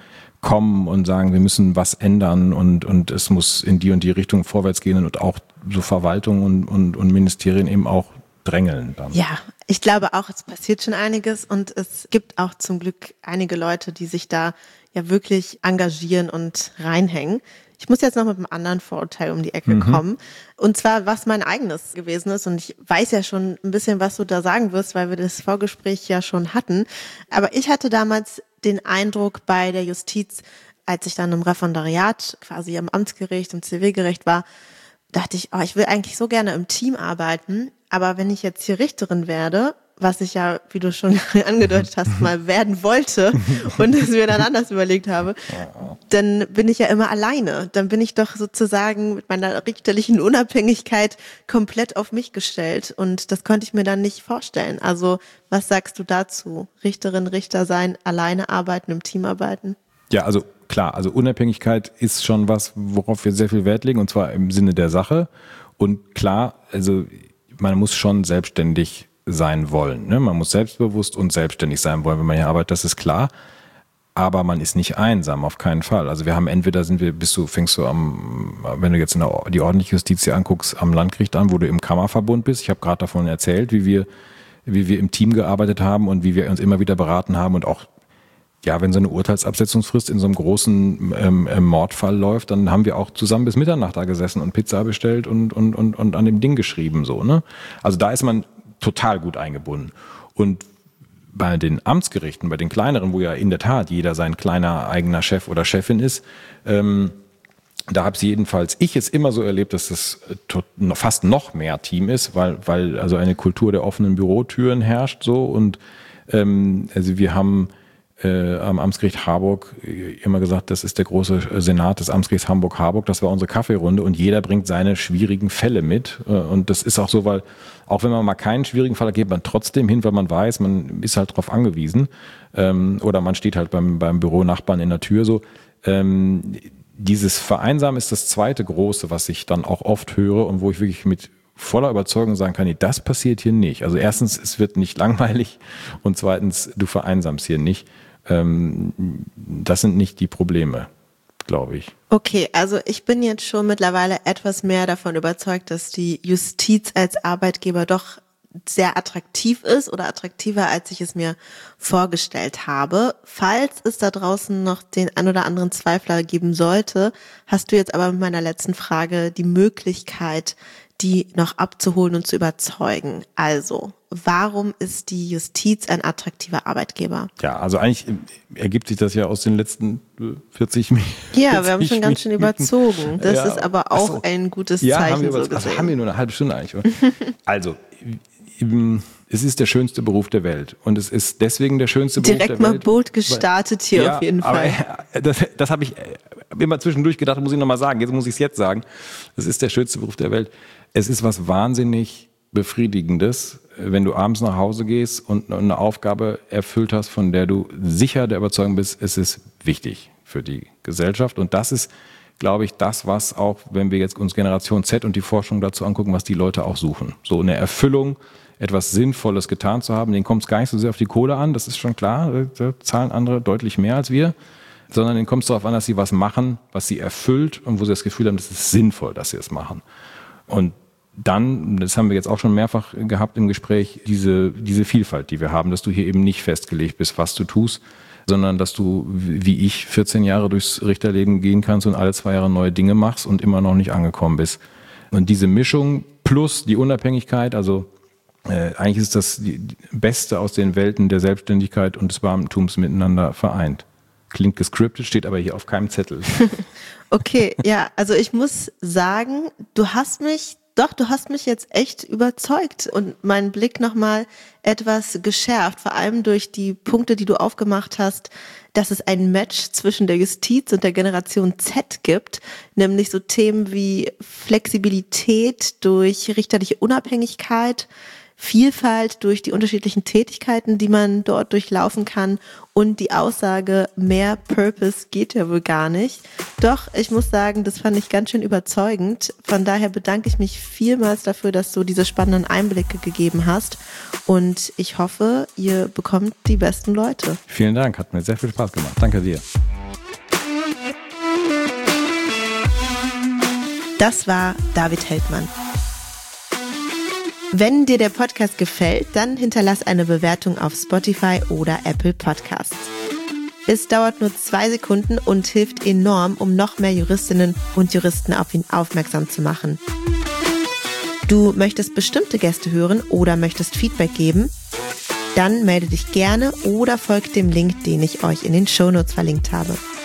kommen und sagen, wir müssen was ändern und es muss in die und die Richtung vorwärts gehen und auch so Verwaltung und Ministerien eben auch drängeln dann. Ja, ich glaube auch, es passiert schon einiges und es gibt auch zum Glück einige Leute, die sich da ja wirklich engagieren und reinhängen. Ich muss jetzt noch mit einem anderen Vorurteil um die Ecke kommen. Und zwar, was mein eigenes gewesen ist. Und ich weiß ja schon ein bisschen, was du da sagen wirst, weil wir das Vorgespräch ja schon hatten. Aber ich hatte damals den Eindruck bei der Justiz, als ich dann im Referendariat quasi am Amtsgericht, im Zivilgericht war, dachte ich, ich will eigentlich so gerne im Team arbeiten. Aber wenn ich jetzt hier Richterin werde, was ich ja, wie du schon angedeutet hast, mal werden wollte und es mir dann anders überlegt habe, dann bin ich ja immer alleine. Dann bin ich doch sozusagen mit meiner richterlichen Unabhängigkeit komplett auf mich gestellt und das konnte ich mir dann nicht vorstellen. Also was sagst du dazu? Richterin, Richter sein, alleine arbeiten, im Team arbeiten? Ja, also klar, also Unabhängigkeit ist schon was, worauf wir sehr viel Wert legen und zwar im Sinne der Sache und klar, also man muss schon selbstständig sein wollen. Ne? Man muss selbstbewusst und selbstständig sein wollen, wenn man hier arbeitet, das ist klar. Aber man ist nicht einsam, auf keinen Fall. Also wir haben fängst du wenn du jetzt die ordentliche Justiz hier anguckst, am Landgericht an, wo du im Kammerverbund bist. Ich habe gerade davon erzählt, wie wir im Team gearbeitet haben und wie wir uns immer wieder beraten haben und auch, ja, wenn so eine Urteilsabsetzungsfrist in so einem großen Mordfall läuft, dann haben wir auch zusammen bis Mitternacht da gesessen und Pizza bestellt und an dem Ding geschrieben, so, ne? Also da ist man total gut eingebunden. Und bei den Amtsgerichten, bei den kleineren, wo ja in der Tat jeder sein kleiner eigener Chef oder Chefin ist, da habe ich es immer so erlebt, dass das fast noch mehr Team ist, weil also eine Kultur der offenen Bürotüren herrscht so und also wir haben am Amtsgericht Harburg immer gesagt, das ist der große Senat des Amtsgerichts Hamburg-Harburg, das war unsere Kaffeerunde und jeder bringt seine schwierigen Fälle mit und das ist auch so, weil auch wenn man mal keinen schwierigen Fall hat, geht man trotzdem hin, weil man weiß, man ist halt drauf angewiesen oder man steht halt beim Büronachbarn in der Tür so. Dieses Vereinsamen ist das zweite große, was ich dann auch oft höre und wo ich wirklich mit voller Überzeugung sagen kann, nee, das passiert hier nicht. Also erstens, es wird nicht langweilig und zweitens, du vereinsamst hier nicht. Das sind nicht die Probleme, glaube ich. Okay, also ich bin jetzt schon mittlerweile etwas mehr davon überzeugt, dass die Justiz als Arbeitgeber doch sehr attraktiv ist oder attraktiver, als ich es mir vorgestellt habe. Falls es da draußen noch den ein oder anderen Zweifler geben sollte, hast du jetzt aber mit meiner letzten Frage die Möglichkeit, die noch abzuholen und zu überzeugen. Also, warum ist die Justiz ein attraktiver Arbeitgeber? Ja, also eigentlich ergibt sich das ja aus den letzten 40 Minuten. Ja, wir haben schon ganz schön überzogen. Das ist aber auch ein gutes Zeichen. Haben wir nur eine halbe Stunde eigentlich. Also, es ist der schönste Beruf der Welt. Und es ist deswegen der schönste Beruf der Welt. Direkt mal Boot gestartet hier ja, auf jeden Fall. Aber das habe ich immer zwischendurch gedacht, muss ich nochmal sagen. Jetzt muss ich es jetzt sagen. Es ist der schönste Beruf der Welt. Es ist was wahnsinnig Befriedigendes, wenn du abends nach Hause gehst und eine Aufgabe erfüllt hast, von der du sicher der Überzeugung bist, es ist wichtig für die Gesellschaft. Und das ist, glaube ich, das, was auch, wenn wir jetzt uns Generation Z und die Forschung dazu angucken, was die Leute auch suchen. So eine Erfüllung, etwas Sinnvolles getan zu haben, denen kommt es gar nicht so sehr auf die Kohle an, das ist schon klar, da zahlen andere deutlich mehr als wir, sondern denen kommt es darauf an, dass sie was machen, was sie erfüllt und wo sie das Gefühl haben, das ist sinnvoll, dass sie es machen. Und dann, das haben wir jetzt auch schon mehrfach gehabt im Gespräch, diese Vielfalt, die wir haben, dass du hier eben nicht festgelegt bist, was du tust, sondern dass du, wie ich, 14 Jahre durchs Richterleben gehen kannst und alle 2 Jahre neue Dinge machst und immer noch nicht angekommen bist. Und diese Mischung plus die Unabhängigkeit, also eigentlich ist das die Beste aus den Welten der Selbstständigkeit und des Beamtentums miteinander vereint. Klingt gescriptet, steht aber hier auf keinem Zettel. Okay, ja, also ich muss sagen, du hast mich jetzt echt überzeugt und meinen Blick nochmal etwas geschärft, vor allem durch die Punkte, die du aufgemacht hast, dass es ein Match zwischen der Justiz und der Generation Z gibt, nämlich so Themen wie Flexibilität durch richterliche Unabhängigkeit, Vielfalt durch die unterschiedlichen Tätigkeiten, die man dort durchlaufen kann und die Aussage, mehr Purpose geht ja wohl gar nicht. Doch, ich muss sagen, das fand ich ganz schön überzeugend. Von daher bedanke ich mich vielmals dafür, dass du diese spannenden Einblicke gegeben hast und ich hoffe, ihr bekommt die besten Leute. Vielen Dank, hat mir sehr viel Spaß gemacht. Danke dir. Das war David Heldmann. Wenn dir der Podcast gefällt, dann hinterlass eine Bewertung auf Spotify oder Apple Podcasts. Es dauert nur 2 Sekunden und hilft enorm, um noch mehr Juristinnen und Juristen auf ihn aufmerksam zu machen. Du möchtest bestimmte Gäste hören oder möchtest Feedback geben? Dann melde dich gerne oder folgt dem Link, den ich euch in den Shownotes verlinkt habe.